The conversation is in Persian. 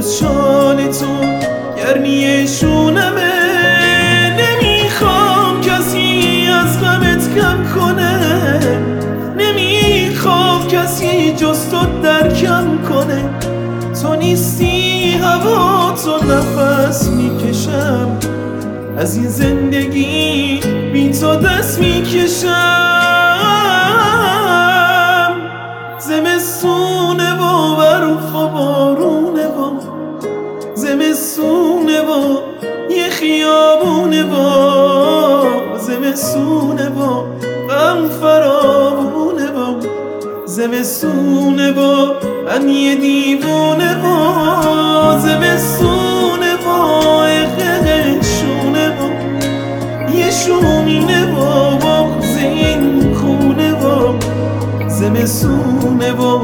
هنوز شال تو گرمی شونمه. نمیخوام کسی از غمت کم کنه، نمیخوام کسی جز تو درکم کنه. تو نیستی هوا تو نفس میکشم، از این زندگی بی تو دست میکشم. زمستونه و برف و بارونه و زمستونه و یه خیابونه و زمستونه و غم فراوونه و زمستونه و من یه دیوونه و زمستونه و شونه و یه شومینه و بغض این خونه و زمستونه و